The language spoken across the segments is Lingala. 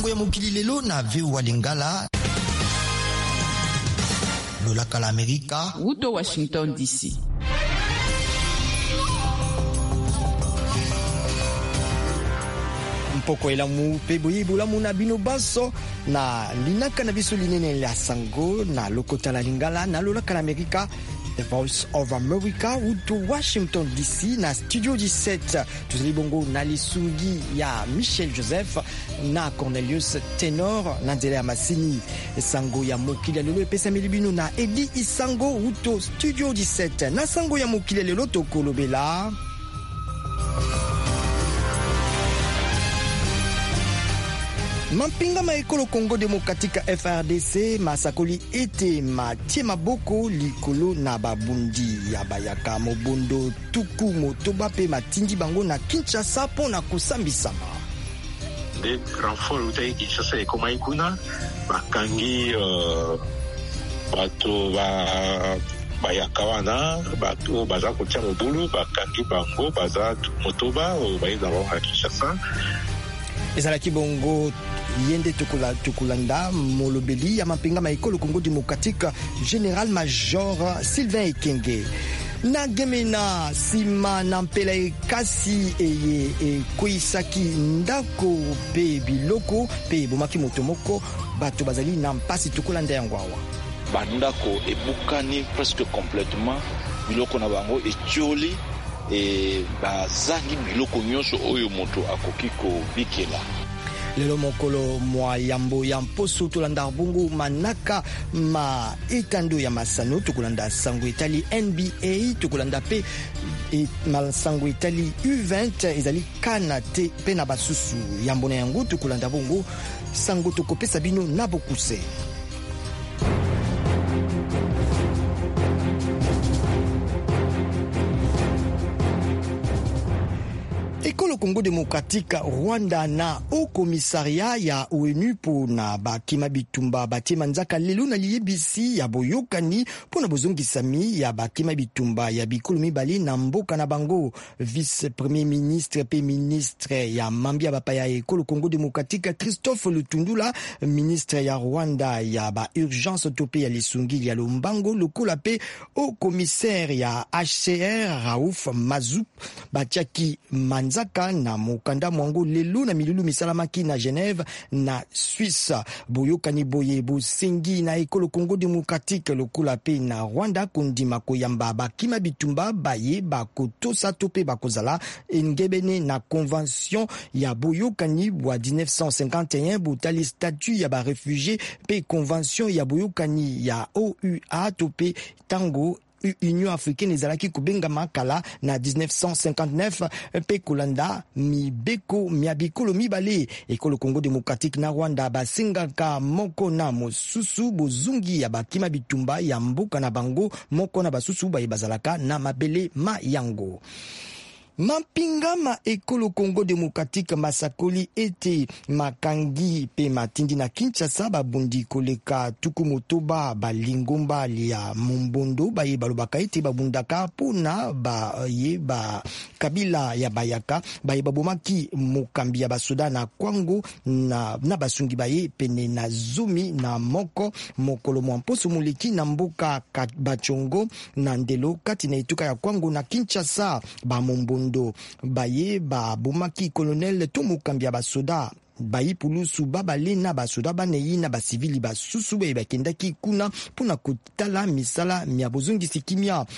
sango ya mokili lelo na VOA Lingala. Lolaka la Amerika. Uto Washington DC. Mpoko elamu pe boye bolamu na bino baso na linaka na biso linene la sango na lokota la Lingala na lolaka la Amerika. The Voice of America uto Washington DC na Studio 17 tuzali bongo na lisungi ya Michel Joseph na Cornelius Tenor na nzela ya masini sango ya mokili lelo epesa milibino na Edi Isango uto Studio 17 na sango ya mokili lelo tokolobela Mampinga maekolo Congo Demokratika FRDC masakoli ete matie maboko likolo na babundi ya bayaka mobondo tuku motoba pe matindi bango na Kinshasa pona kusambisama. De renfort utai Kinshasa ekoma ikuna bakangi bato bayaka wana bato baza kotia mobulu bakangi bango baza motoba bayiza bango na Kinshasa. Ezalaki bongo yende tukulanda molobeli ya mampinga maekolo Congo Demokratika General Major Sylvain Ekenge na gemena sima na mpela ekasi eye koisaki ndako pe biloko pe bomaki motomoko bato bazali na mpasi tukulanda yango awa bandako ebukani presque complètement biloko na bango etioli e bazangi biloko nyonso oyo moto akoki kobikela. Lelo mokolo mwa yambo ya mposo tolanda bungu manaka ma etando ya masano tukulanda sango etali NBA tukulanda pe sango etali U20 ezali kana te pe na basusu yambo na yango tukulanda bungu sango tokopesa bino na bokuse. Ekolo Congo Demokratika Rwanda na au commissariat ya ONU pona bakima bitumba batima nzaka lelo na liyebisi ya boyokani pona bozongisami ya bakima bitumba ya bikolo mibali na mboka na bango. Vice Premier Ministre pe Ministre ya mambia bapaya Ekolo Congo Demokratika Christophe Lutundula, Ministre ya Rwanda ya ba urgence tope ya lisungi ya lombango lokola pe au commissaire ya HCR Raouf Mazou batiaki manzaka na mokanda mwango lelo na milulu misalamaki na Genève na Suisse. Boyokani boye bosengi na Ekolo Congo Demokratique lokola pe na Rwanda kondima koyamba bakima bitumba baye bakotosa tope bakozala engebene na convention ya boyokani wa 1951 botali statut ya ba réfugié pe convention ya boyokani ya OUA tope tango Union africaine ezalaki kubenga makala na 1959 pe kolanda mibeko miabikolo mibale. Ekolo Congo Demokratique na Rwanda basingaka moko na mosusu bozungi ya bakima bitumba ya mboka na bango moko na basusu baye bazalaka na mabele ma yango. Mampinga ma Ekolo Congo Demokratika masakoli ete makangi pe matindi na Kinshasa babundi koleka tuku motoba balingomba lia mombondo baye balobaka ete babundaka pona baye ba kabila ya bayaka baye babomaki mokambi ya basoda na kwango na basungi baye pene na zumi na moko mokolo mwamposo muleki na mboka bachongo na ndelo kati na etuka ya kwango na Kinshasa ba mombondo baye ba bomaki colonel Tomu Kambia basoda bayi pulusu babale na basoda baneyi na basivili basusu be bakendaki kuna pona kotala misala mya bozongisi kimia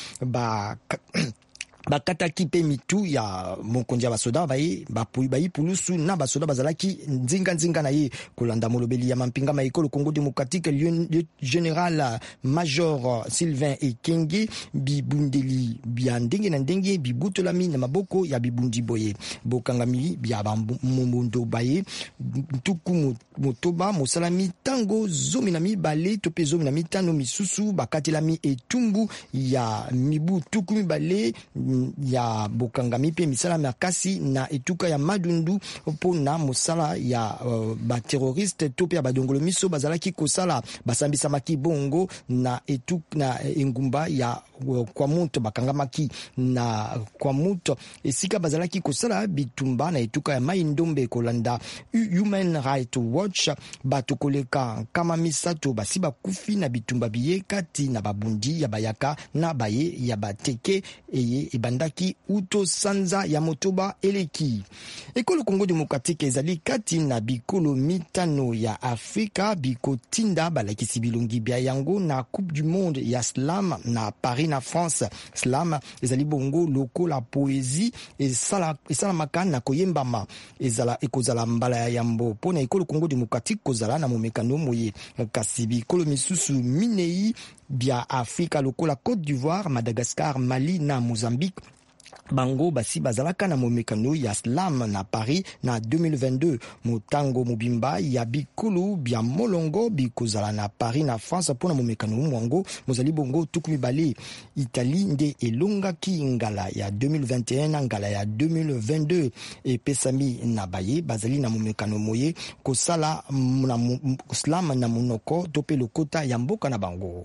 bakataki pe mitu ya mokonzi ya basoda bayi pulusu na basoda bazalaki nzinga na ye kolanda molobeli ya mampinga ma Ekolo Congo Demokratique General Major Sylvain Ekenge bibundeli bya ndenge na ndenge bibutolami na maboko ya bibundi boye bokangami bya bamumundo baye tuku motoba mosalami tango zomi na mibale tope zomi na mitano misusu bakatelami etumbu ya mibu tuku mibale ya bokangami pe misala makasi na etuka ya madundu pona mosala ya ba terroriste tope ya badongolo miso bazalaki kosala basambisa maki bongo na engumba ya kwa moto bakangamaki na kwa moto esika bazalaki kosala bitumba na etuka ya mai ndombe kolanda Human Rights Watch. Bato koleka kama misato basi bakufi na bitumba biye kati na babundi ya bayaka na baye ya bateke eye ebandaki uto sanza ya motoba eleki. Ekolo Kongo Demokratike ezali kati na bikolo mitano ya Afrika bikotinda balakisi bilongi bia yango na Coupe du Monde ya slam na Paris na France. Slam ezali bongo lokola poésie esalamaka na koyembama ekozala mbala ya yambo pona ekolo Kongo Demokratike kozala na momekano moye kasi bikolo misusu minei bia Afrika lokola Côte d'Ivoire, Madagascar, Mali na Mozambique bango basi bazalaka na momekano ya slam na Paris na 2022. Motango mobimba ya bikulu bia molongo bikozala na Paris na France pona momekano mwango mozali bongo tuku mibale. Italie nde elongaki ngala ya 2021 na ngala ya 2022 epesami na baye bazali na momekano moye kosala na slam na monoko to pe lokota ya mboka na bango.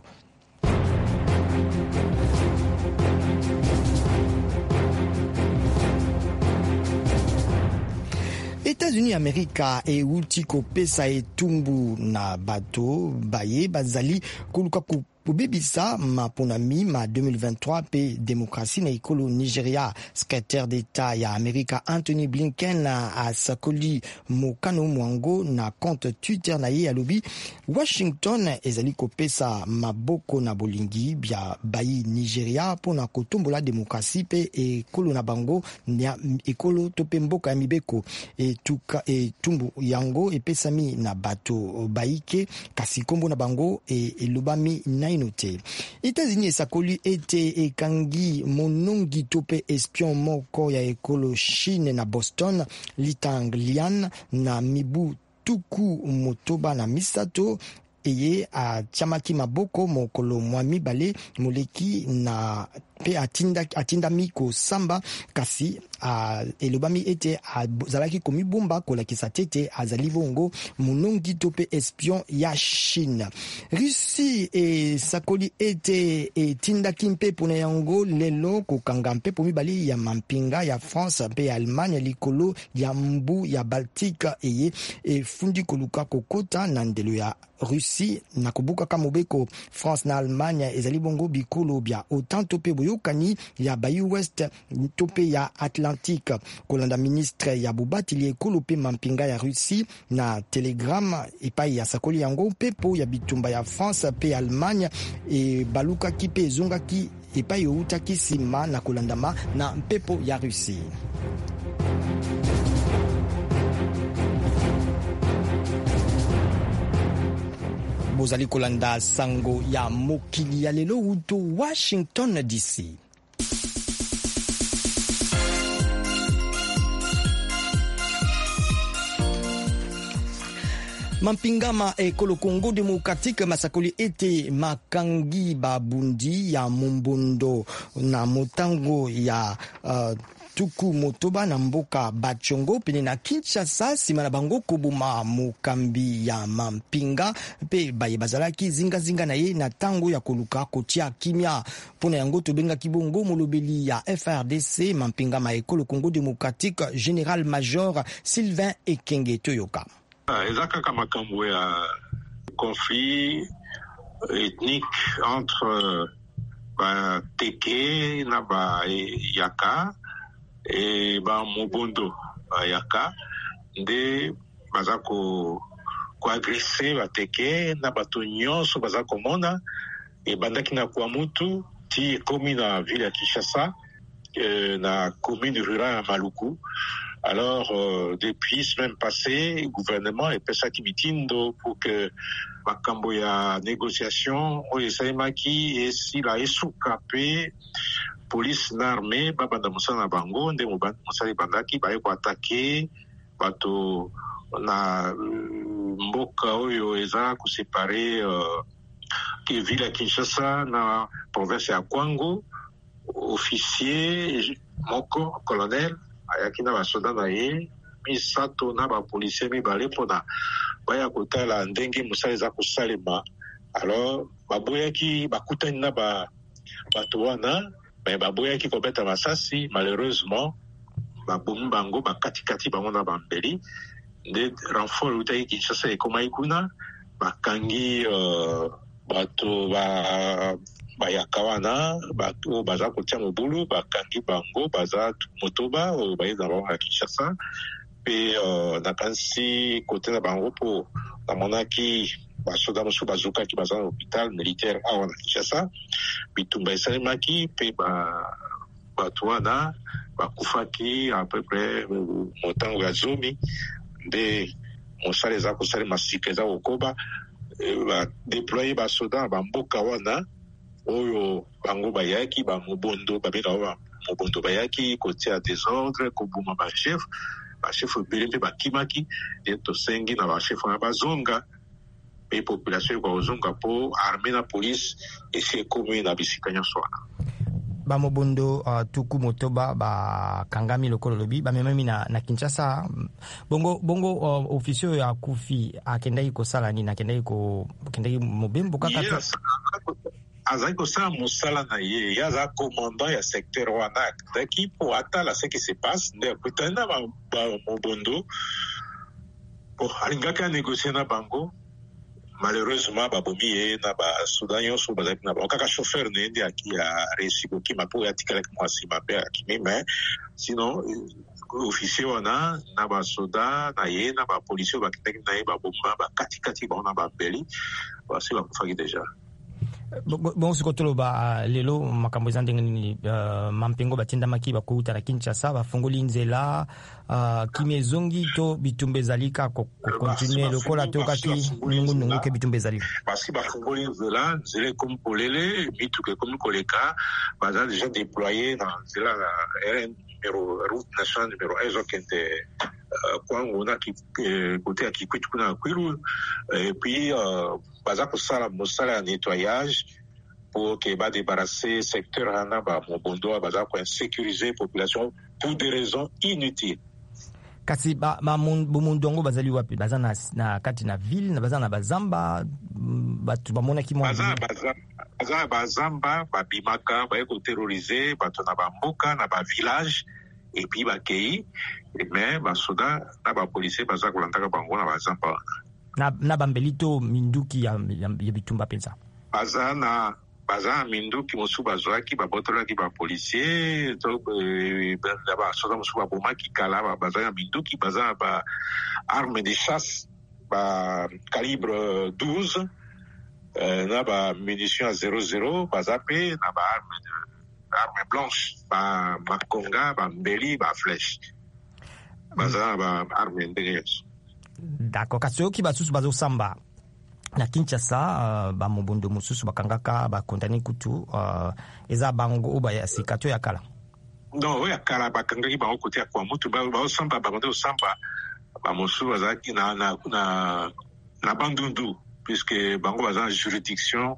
États-Unis Amerika euti kopesa etumbu na bato baye bazali koluka kubebisa maponami ma 2023 pe demokrasi na ekolo Nigeria. Secrétaire d'État ya Amerika Anthony Blinken a sakoli mokano mwango na compte Twitter na ye alobi Washington ezali kopesa maboko na bolingi bia bayi Nigeria pona kotombola demokrasi pe ekolo na bango na ekolo to pe mboka ya mibeko etumbu yango epesami na bato bayike kasi kombo na bango elobami na inote. États-Unis esakoli ete ekangi monongi tope espion moko ya ekolo Chine na Boston Litang Lian na mibu tuku motoba na misato eye achamaki maboko mokolo mwa mibale moleki na pe atindami kosamba kasi elobami ete azalaki komibomba kolakisa tete azali bongo monongi to pe espion ya Chine. Russie esakoli ete etindaki mpepo na yango lelo kokanga mpepo mibale ya mampinga ya France pe ya Allemagne likolo ya mbu ya Baltique eye efundi koluka kokota na ndelo ya Russie na kobuka kamobeko France na Allemagne ezali bongo bikolo bia OTAN to pe boyokani ya bayi West to pe ya Atlantique. Kolanda ministre ya bubati li ekolo pe mampinga ya Russie na Telegram epai ya sakoli yango pepo ya bitumba ya France pe Allemagne e baluka ki pe zonga ki epai outaki sima na kolandama na mpepo ya Russie. Bozali kolanda sango ya mokili ya lelo uto Washington DC. Mampingama ekolo Kongo Demokratike masakoli ete makangi babundi ya mombondo na motango ya tuku motoba na mboka Bachongo pene na Kinshasa sima na bango kobuma mokambi ya mampinga pe baye bazalaki zinga na ye na tango ya koluka kotia kimia pona yango tobenga kibongo molobeli ya FRDC mampinga ma ekolo Kongo Demokratike Général Major Sylvain Ekenge Toyoka. Ezaka kama kambo ya conflit ethnique entre ba Teke na ba Yaka et ba Mobondo ba Yaka nde baza ko agressé ba Teke na bato nyonso baza komona e bandaki na kwa mutu ti komi na ville ya Kinshasa na commune rurale ya Maluku. Alors, depuis semaine passée, le gouvernement est pesa kimitindo pour que makambo ya négociation o esaimaki esi la esukapé police na armée babanda musana bango nde musali bandaki baye ko attaquer bato na mboka oyo eza ko séparer que ville ya Kinshasa na province ya Kwango. Officier moko colonel ayaki na basoda na ye misato na bapolisier mibale mpona baya kotala ndenge mosala eza kosalema. Alors baboyaki bakutani na batuana mais baboya ki kobeta masasi malheureusement babomi bango bakatikati bango na bambeli nde renfort utaki Kinshasa ekomai kuna bakangi bato bayaka wana bato baza kotia mobulu bakangi bango baza motoba oyo bayeza bango ya Kinshasa pe nakanisi kote na bango po namonaki basoda mosusu bazokaki baza na hôpital militaire awa na Kinshasa bitumba esalemaki pe bato wana bakufaki à peu près motango ya zomi nde mosala eza kosalema sika eza kokoba badeploye basoda bamboka wana oyo bango bayaki bamobondo babengaka mobondo bayaki kotia désordre kobuma bachef ebele mpe bakimaki nde tosengi na bachef wana bazonga mpe population ekozonga mpo arme na police esi ekomi na bisika nyonso wana bamobondo tuku motoba bakangami lokolo lobi bamemami na Kinshasa bongo officier oyo akufi akendaki kosala nini akendaki mobembo kaka azali kosala mosala na ye aza commandant ya secteur wana akendaki po atala ce qui se passe nde akutani na bamobondo po alingaki anégocie na bango malheureusement babomi ye na basoda nyonso bazalaki na bango kaka chauffeur na ye nde aresi kokima mpo atikalaki mwa nsima mpe akimi mais sinon officier wana na basoda na ye na bapolisier bakendaki na ye baboma bakatikati bango na bambeli basi bakufaki deja bon siko toloba lelo makambo eza ndenge nini mampengo batindamaki bakouta na Kinshasa bafungoli nzela kimi ezongi to bitumba ezali kaka kokontinue lokola tokaki nungunungu ke bitumba ezali parce que bafungoli nzela ekomi polele mituka ekomi koleka baza déjà déployé na nzela route nationale numéro 1 ezokende kwango na kote ya Kikwit kuna na Kwilu et puis baza kosala mosala ya nettoyage pour que badébarrasser secteur wana bamobondo baza koinsécuriser population pour des raisons inutiles. Kasi bomondo yango bazali wapi baza na kati na ville na baza na bazamba batu bamonaki mwa baza bazamba babimaka baye koterroriser bato na bamboka na bavillage et puis bakei mais basoda na bapolisier baza kolandaka bango na bazamba na bambelito minduki ya bitumba penza baza na minduki mosusu bazwaki babotolaki bapolisier to basoda mosusu babomaki kala baza na minduki baza na baarme de chasse calibre 12 na bamunition ya 00 baza mpe na baarme blanche makonga bambeli baflèche baza na baarme ndenge nyonso. D'accord, kasi oki basusu bazosamba na Kinshasa bamobondo mosusu bakangaka bakondani kutu eza bango ya sika to ya kala non oyo ya kala bakangaki bango kote ya kwa mutu baosamba babande osamba bamosusu bazalaki na bandundu puisque bango baza na juridiction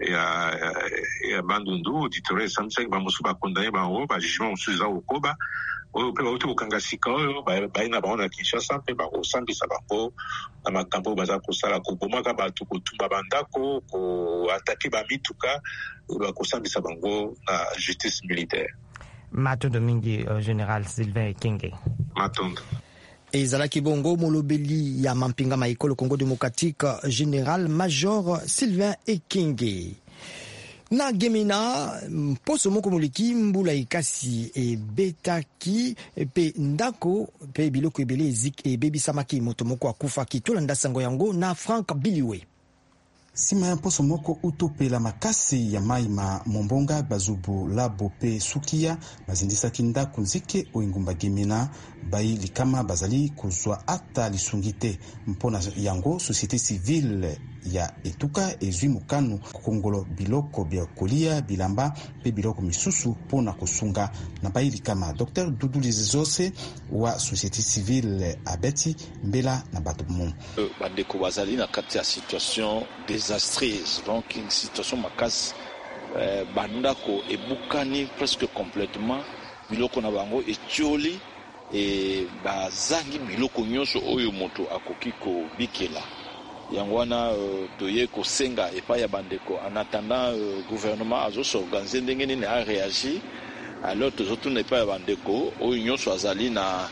ya bandundu auditorie esambisaki bamosusu bakondani bango bajugement mosusu eza kokoba oyo mpe bauti kokanga sika oyo bayi na bango na Kinshasa mpe bakosambisa bango na makambo baza kosala kobomaka bato kotumba bandako koatake bamituka bakosambisa bango na justice militaire. Matondo mingi Général Sylvain Ekenge. Matondo ezalaki bongo molobeli ya mampinga maikolo Congo démocratique Général Major Sylvain Ekenge. Na Gemena poso moko moleki mbula ikasi ebetaki pe ndako pe biloko ebele ebebisamaki moto moko akufaki tolanda sango yango na Frank Biliwe. Sima ya poso moko utopela makasi ya maima mombonga bazubu labo pe sukia bazindisaki ndako nzike oingumba Gemena bayi likama bazali kozwa ata lisungite mpona yango société civile ya etuka ezwi mokano kokongolo biloko bya kolia bilamba pe biloko misusu pona kosunga na bayi kama Dr Dudu Lizose wa société civile abeti mbela na batomo bandeko bazali na kati ya situation désastreuse donc une situation makasi bandako ebukani presque complètement biloko na bango etioli e bazangi biloko nyonso oyo moto akoki kobikela Yangwana toye ko senga et pas ya bandeko en attendant gouvernement azo s'organiser ndenge nini a réagi alors tozoto n'est pas ya bandeko oyo nyonso azali na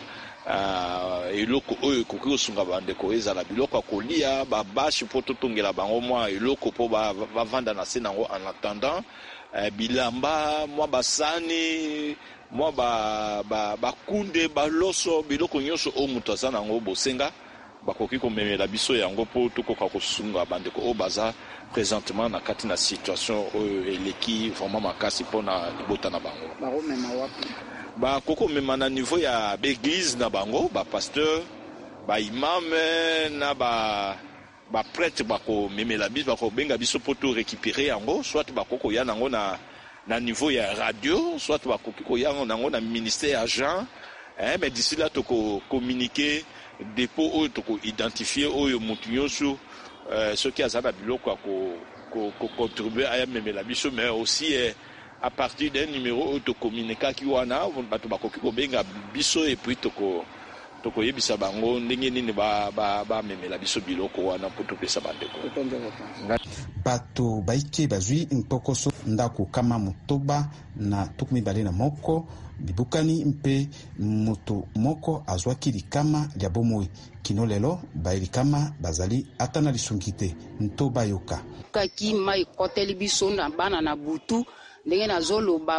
eloko oyo koki kosunga bandeko ezala biloko kolia babashi po totongela bango mwa eloko po bavanda na se nango en attendant bilamba mwa basani mwa bakunde baloso biloko nyonso oyo moto aza nango bosenga bakoki komemela biso yango po tokoka kosunga bandeko oyo baza présentement na kati na situation oyo eleki vraiment makasi mpona libota na bango bakomema wapi bakoko mema na niveau ya baeglise na bango bapasteur baimame na baprêtre bakomemela biso bakobenga biso po to récupérer yango soit bakoko ya nango na niveau ya radio soit bakoki koya nango na ministère agent mais d'ici là toko communiquer dépôt oyo toko identifier oyo mutu nyonso ceux qui azana biloko ko contribuer à memela biso mais aussi à partir d'un numéro oyo to communiquer ki wana bato bakoki kobenga biso et puis toko yebisa bango ndenge nini ba memela biso biloko wana po topesa bandeko bato baike bazwi ntokoso ndako kama motoba na tukumi bale na moko bibukani mpe moto moko azwaki likama lya bomoi kino lelo bayelikama bazali ata na lisungi te ntoba yoka kaki mai koteli biso na bana na butu ndenge nazoloba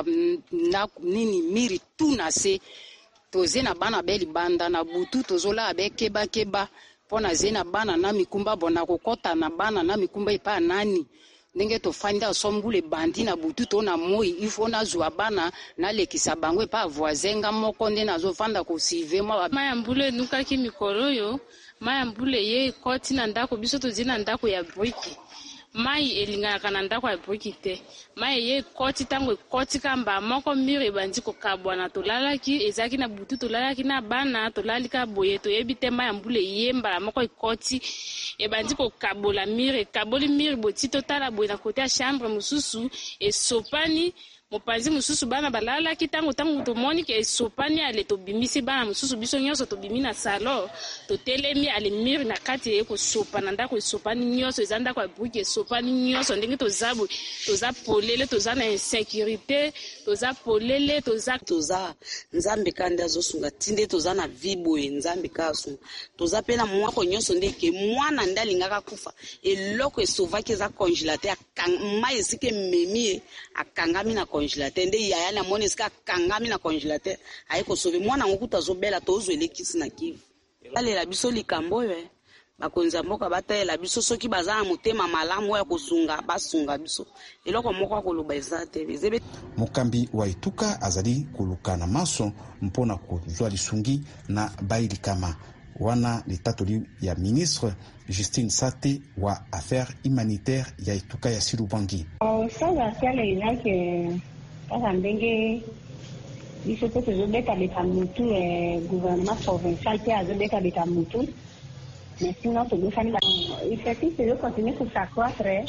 nini miri tu na se toze na bana beli banda na butu tozola abekeba pona ze na bana na mikumba bona kokota na bana na mikumba ipa nani ndenge tofanda sombule bandi na butu to na moi ifo na zwa bana na lekisa bangwe pa voisinga moko nde nazofanda ko sive maya mbule nukaki mikolo yo maya mbule ye koti na ndako biso tozi na ndako ya briki mai elingaka na ndako ya briki te mai ye koti tango koti kamba moko mire bandi ko kabwana tolalaki ezaki na butu tolalaki na bana tolalika boye to yebite mai mbule yemba moko ikoti e bandi ko kabola mire kaboli mire boti totala boye na kote ya chambre mususu e sopani mopanzi mususu bana balalaki tango to moni ke sopani ale to bimisi bana mususu biso nyonso to bimi na salon to telemi ale mire na kati ko sopa na ndako sopani nyonso ezanda kwa buke sopani nyonso ndenge to zabu to za polele to za na insécurité to za polele to za nzambe kanda zosunga tinde to za na vibo nzambe kasu to za pena mwako nyonso ndeke mwana ndalingaka kufa eloko esovaki za congélateur mai sike memi akangami na congélateur nde yaya na moni sika kangami na congélateur ayeko sauver mwana ngokuta zobela tozo elekisi na kivu balela biso likambo yo bakonza mboka batayela biso soki bazana motema malamu ya kosunga basunga biso eloko moko akoloba ezate bezebe mokambi wa etuka azali koluka na maso mpona kozwa lisungi na bayilikama wana litatoli ya ministre Justine Sate wa affaires humanitaires ya etuka ya Silubangi. Sasa siale inake kama ndenge biso te tozobeta beta mutu gouvernement provincial te azobeta beta mutu mais sinon tozofani ba effectif ils continuent à s'accroître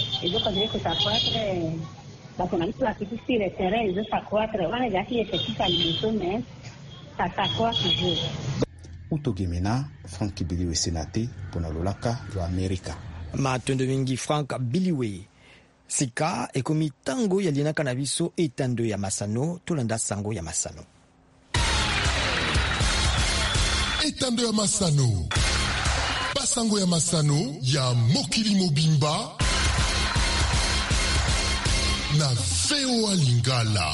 bato na biso bakiti sur le terrain ils s'accroître wana ezalaki effectif ya liboso mais ça s'accroît toujours. Utogemena Frank Biliwe Senate pona lolaka wa Amerika. Matondo mingi Frank Biliwe. Sika ekomi tango ya lienaka na biso etando ya masano tolanda sango ya masano. Etando ya masano. Basango ya masano ya mokili mobimba na VOA Lingala.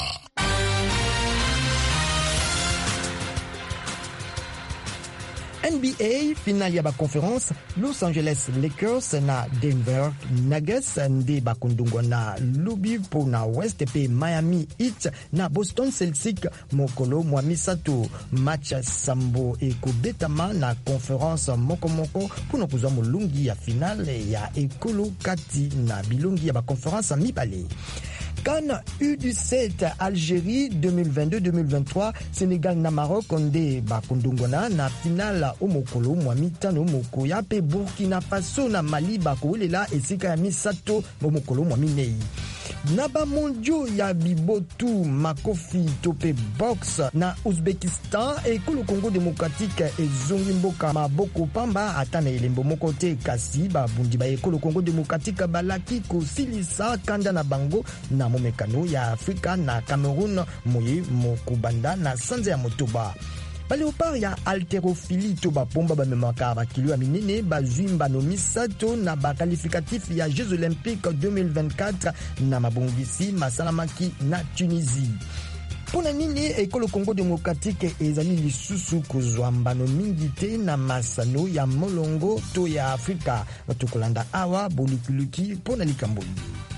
NBA final ya ba conference Los Angeles Lakers na Denver Nuggets nde bakundungwa na lubi po na West pe Miami Heat na Boston Celtics mokolo mwa misato match sambo ekobetama na conference mokomoko puno kuzwa mulungi ya final ya ekolo kati na bilungi ya ba conference mibale. CAN U17 Algérie 2022-2023 Sénégal na Maroc onde bakundungona na finala omokolo mwa mitano moko ya pe Burkina Faso na Mali bakolela esika ya misato omokolo mwa minei. Naba mondio ya bibotu makofi tope box na Uzbekistan ekolo Congo démocratique ezongi mboka maboko pamba atana elembo moko te kasi babundi ba ekolo Congo démocratique balaki kosilisa kanda na bango na momekano ya Afrika na Cameroun moye mokubanda na sanza ya motoba. Baleopard ya haltérophilie to bapomba bamemaka bakilo ya minene bazwimba no misato na bakalifikatif ya Jeux Olympiques 2024 na mabongisi masalamaki na Tunisie. Pona nini ekolo Congo démocratique ezali lisusu kozwa mbano mingi te na masano ya molongo to ya Afrika tokolanda awa bolukuluki pona likambo.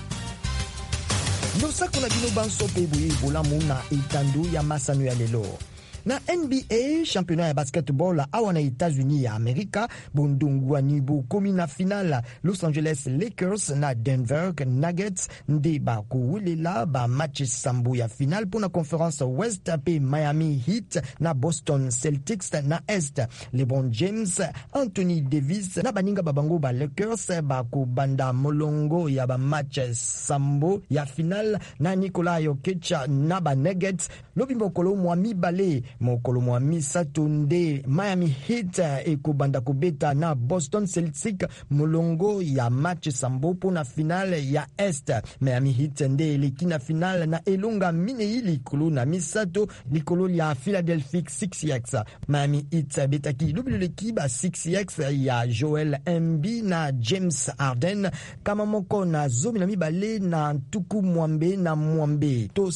Losako na bino banso pe boye bolamu na etando ya masano ya lelo. Na NBA, championnat ya basketball awa na États-Unis ya Amerika, bondongwani bokomi na final Los Angeles Lakers na Denver Nuggets nde bakuwilela ba match sambo ya final pona conference West pe Miami Heat na Boston Celtics na Est. LeBron James, Anthony Davis na baninga babango ba Lakers bakubanda molongo ya ba match sambo ya final na Nikola Jokic na ba Nuggets lobimbo kolo mwa mibale mokolo mwa misato nde Miami Heat ekobanda kobeta na Boston Celtics molongo ya match sambo pona final ya Est. Miami Heat nde eleki na final na elonga minei likolo na misato likolo ya Philadelphia 6x. Miami Heat betaki lobeleki ba 6x ya Joel Embiid na James Harden kama moko na zomi na mibale na tuku mwambe na mwambe to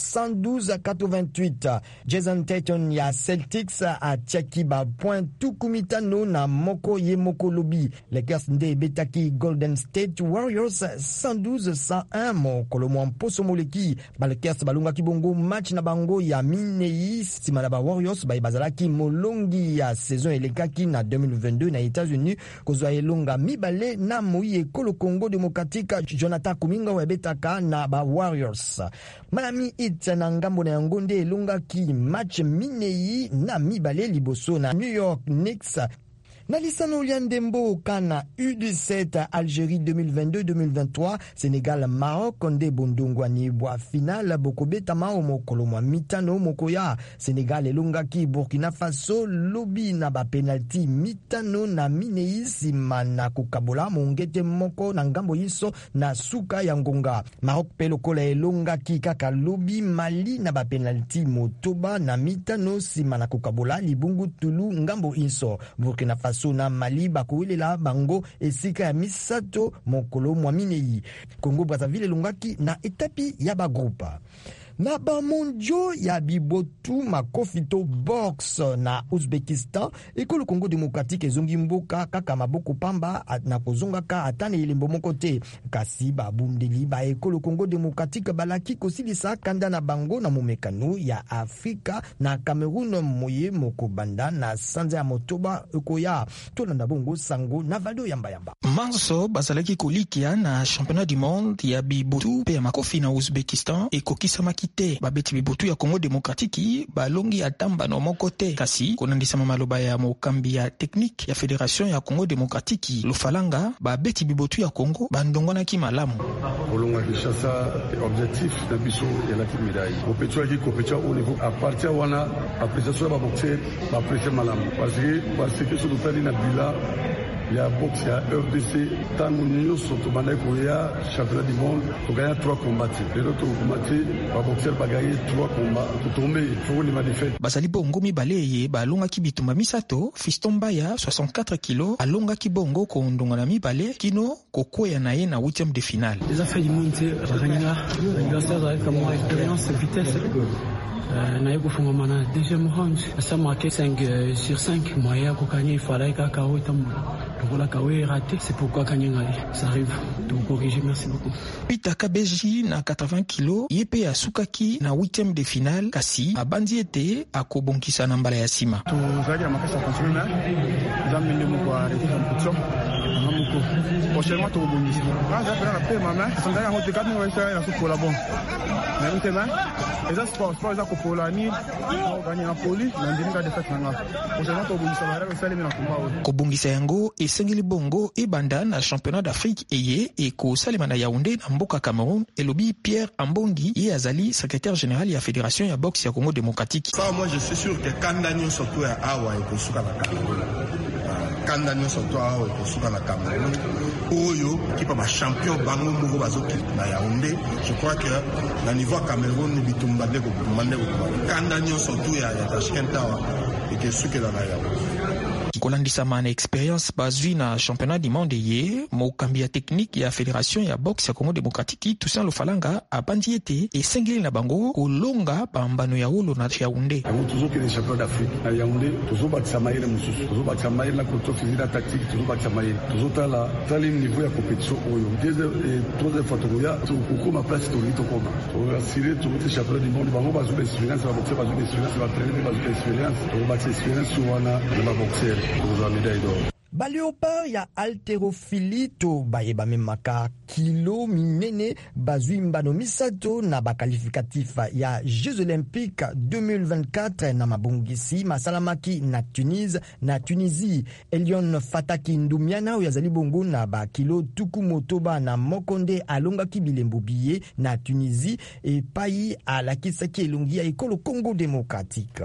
112-88. Jason Tatum ya Celtics atiaki ba point tukumitano na moko ye moko lobi. Lakers nde betaki Golden State Warriors 112-101 mokolo mwa mposo moleki. Ba Lakers balunga kibongo match na bango ya minei sima na ba Warriors bazalaki molongi ya saison elekaki na 2022 na États-Unis kozwa elonga mibale na moyi ekolo Congo démocratique Jonathan Kuminga webetaka na ba Warriors. Miami Heat na ngambo na yango nde elonga ki match minei na mibale liboso na New York Knicks. Na lisano liandembo kana U17 Algérie 2022-2023 Sénégal Maroc nde bondongwani bwa final bokobeta mao mokolo mwa mitano mokoya. Sénégal elongaki Burkina Faso lobi na ba penalty mitano na minei sima na kukabola mongete moko na ngambo yiso na suka ya ngonga. Maroc pe lokola elongaki kaka lobi Mali na ba penalty motoba na mitano sima na kukabola libungu tulu ngambo yiso. Burkina Faso na Mali bakuwilela bango esika ya misato mokolo mwa minei. Congo Brazzaville elongaki na etapi ya bagrupa. Na ba mondio ya bibotu makofito box na Uzbekistan ekolo Congo démocratique ezongi mboka kaka maboko pamba na kozonga ka atane elembo moko te kasi babundeli ba ekolo Congo démocratique balaki kosilisa kanda na bango na momekano ya Afrika na Cameroun moye mokobanda na sanza ya motoba ekoya tolanda bongo sango na vado yamba Manso bazalaki kolikia na championnat du monde ya bibotu pe makofi na Uzbekistan ekokisama te babeti bibotu ya Congo démocratique balongi atamba no moko te kasi konandisama maloba ya mokambi ya technique ya fédération ya Congo démocratique lofalanga babeti bibotu ya Congo bandongwanaki malamu olonga Kinshasa objectif na biso ya la médaille compétition qui compétition au niveau à partir wana appréciation ba boxer ba apprécier malamu parce que sur le plan na bila ya boxe ya RDC tango nyonso tobanda koya championnat du monde toganya 3 combats les autres combats ba boxer bagaye 3 combats totombe faut ni ma défaite basali bongo mibaleye balonga kibitumba misato Fiston Baya 64 kg alonga kibongo ko ndonga na mibale kino kokoya na ye na 8e de finale les affaires du monde Ragna l'adversaire avec comme expérience vitesse na yuko funga mana deuxième round ça marqué 5 sur 5 moyen ko kanye fallait ka kawo tamu donc la kawo raté c'est pourquoi kanye ngali ça arrive donc corriger merci beaucoup Peter Kabeji na 80 kg yepe ya sukaki na 8e de finale kasi abandi ete akobonkisa na mbala ya sima to zaidi ya makasa continue na zamende mko arrêter compétition amuko prochainement to bongisa za pena na pe mama sanga ya hote kadni wa isa ya suko la bon na mtema eza sport za kopolani gagner na poli na ndinga de fatanga prochainement to bongisa bara sale na kumba kobongisa yango esengeli bongo ebanda na championnat d'Afrique eye ekosalema na Yaoundé na mboka Cameroun, elobi Pierre Ambongi ye azali secrétaire général ya fédération ya boxe ya Congo démocratique. Ça, moi je suis sûr que Kandanyo surtout à Awa et Kosuka na Cameroun. Kandanyo surtout à Awa et Kosuka na Cameroun. Oyo qui pas champion bango moko bazoki na Yaoundé. Je crois que na niveau Cameroun bitumbande ko mande ko. Kandanyo surtout ya Tashkentawa et que suke na Yaoundé. Kolandisama na expérience bazwi na championnat du monde ye mokambi ya technique ya fédération ya boxe ya Congo démocratique Toussaint Lofalanga abandi ete esengeli na bango kolonga bambano ya olo na Yaoundé. Toujours que les champions d'Afrique à Yaoundé toujours bakisa maïle mususu toujours bakisa maïle na culture physique na tactique toujours bakisa maïle toujours tala niveau ya compétition oyo troisième fois toya ko ma place to koma to assurer tout les champions du monde bango bazo expérience ba boxer bazo expérience ba trainer bazo expérience to bakisa expérience wana na boxer. Baleopard ya haltérophilie to bayeba memaka kilo minene bazwi mbano misato na bakalifikatif ya Jeux Olympiques 2024 na mabongisi masalamaki na Tunisie. Elion Fataki Ndumiana oyazali bongo na ba kilo tuku motoba na mokonde alongaki bilembo biye na Tunisie e pai alakisaki elongi ya ekolo Congo démocratique.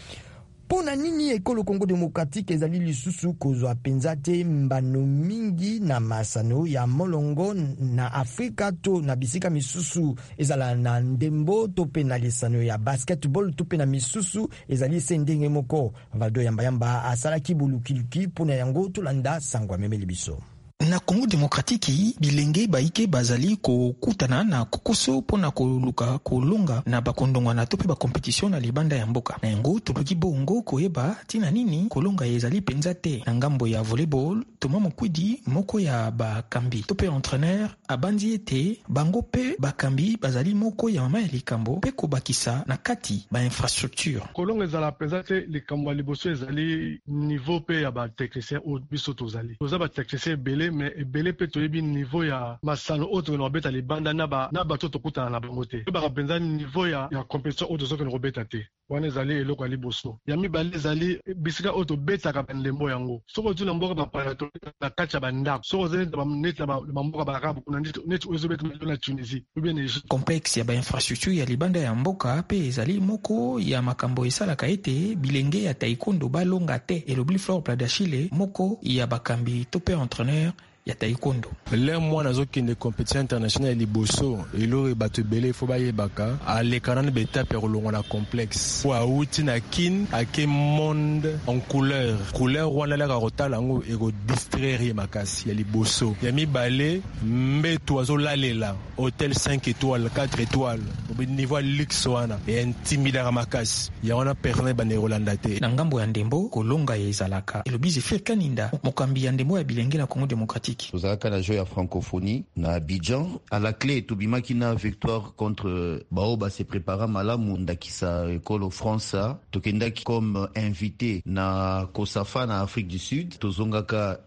Pona nini ekolo Congo démocratique ezali lisusu kozwa penza te mbano mingi na masano ya molongo na Afrika to na bisika misusu ezala na ndembo to pe na lisano ya basketball to pe na misusu ezali sendenge moko Valdo Yamba asalaki bulukiluki pona yango to landa sangwa memeli biso. Na Congo démocratique bilenge baike bazali ko kutana na kokoso pona koluka kolonga na bakondongwa na tope ba compétition na libanda ya mboka. Na yango toloki bongo koyeba tina nini kolonga ezali penza te na ngambo ya volleyball Thomas Mokwidi moko ya bakambi tope entraîneur abandi ete bango pe bakambi bazali moko ya mama ya likambo pe kobakisa na kati ba infrastructure. Kolonga ezala penza te likambo liboso ezali niveau pe ya ba technicien au biso tozali. Toza ba technicien belé mais ebele pe toyebi niveau ya masano oto na robeta libanda na bato tokutana na bango te. Ba penza niveau ya compétition oto soki na robeta te. Wana ezali eloko ya liboso. Ya mibale ezali bisika oto beta ka bandembo yango. Soko tuna mboka ba parato na kacha bandako. Soko zeli ba net na ba mboka ba arabu kuna net ozo beta na Tunisie. Complexe ya ba infrastructure ya libanda ya mboka pe ezali moko ya makambo esalaka ete bilenge ya taekwondo balonga te. Elobli Flore Pladachile moko ya bakambi tope entraîneur ya taekwondo. Le moi nazo kinde compétition internationale liboso elore bato belé fo baye baka ale kanane beta perlongo na complexe wa uti na kin ake monde en couleur wana la rotala ngo ego distraire makasi ya liboso ya mibale mbeto azo lalela hôtel 5 étoiles 4 étoiles au niveau luxe wana et intimidara makasi ya wana personne ba ne Rolanda te na ngambo ya ndembo kolonga ya ezalaka elobize Kaninda mokambi ya ndembo ya bilenge na Congo démocratique. Tozalaka na jeu ya francophonie na Abidjan à la clé tobimaki na victoire contre Baoba se prépara malamu ndakisa ekolo France tokendaki comme invité na Kosafa na Afrique du Sud tozongaka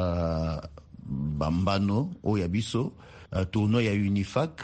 na Bambano oya biso tournoi ya Unifac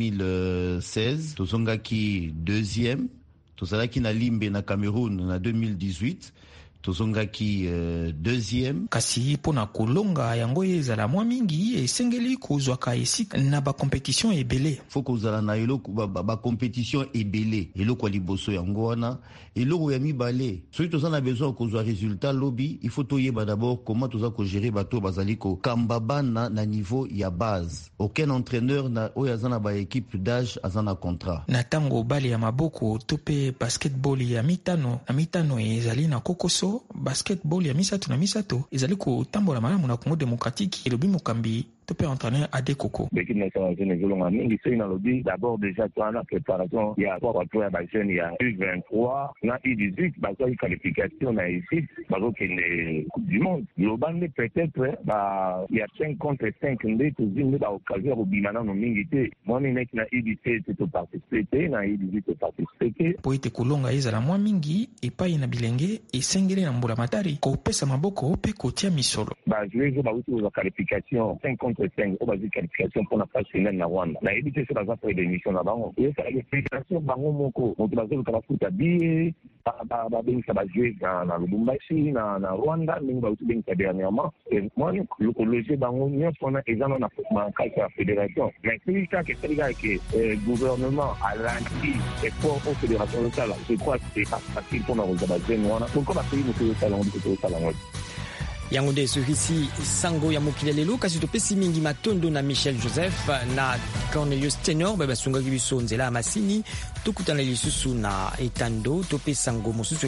2016 tozongaki deuxième tozalaki na Limbe na Cameroun na 2018 tozongaki deuxième. Kasi pona kolonga yango ezala mwa mingi esengeli kozwaka esika na ba compétition ebele. Faut kozala na eloko ba compétition ebele eloko liboso yango wana eloko ya mibale. Soki tozana besoin kozwa résultat lobby, il faut toyeba d'abord comment toza ko gérer bato bazali ko kambabana na niveau ya base. Aucun entraîneur na oyazana ba équipe d'âge azana contrat. Na tango bale ya maboko tope basketball ya mitano na mitano ezali na kokoso basketball ya misato na misato ezali ko tambola malamu na Congo démocratique elobi mokambi tope entraîneur Ade Koko. L'équipe nationale zolonga mingi c'est na lobby d'abord déjà toi la préparation il y a trois ya ba jeune ya U23 na U18 ba kwa qualification na ici ba ko kene coupe du monde global peut-être ba il y a 5 contre 5 ndé to zimbe ba occasion ko bimana no mingi te moni nek na U17 to participer na U18 to participer po ite kolonga ezala mwa mingi epai na bilenge esengeli na mbula matari ko pesa maboko pe ko tia misolo ba jouer ba uti za qualification 5 contre contre 5 au basi qualification pour la phase finale na Rwanda na éviter sur la phase d'émission na bango et ça les fédérations bango moko on va dire que la foot a bien ça va jouer dans Lubumbashi na Rwanda mais va aussi bien dernièrement et moi le loger bango ni on a exemple na la fédération mais c'est ça que c'est que gouvernement a lancé et pour aux fédérations locales je crois que c'est pas facile pour nous regarder nous pourquoi parce que nous salon de salon yango nde sohisi sango ya mokili lelo kasi topesi mingi matondo na Michel Joseph na Cornelius Tenor basungaki biso nzela ya masini tokutana lisusu na etando topesa sango mosusu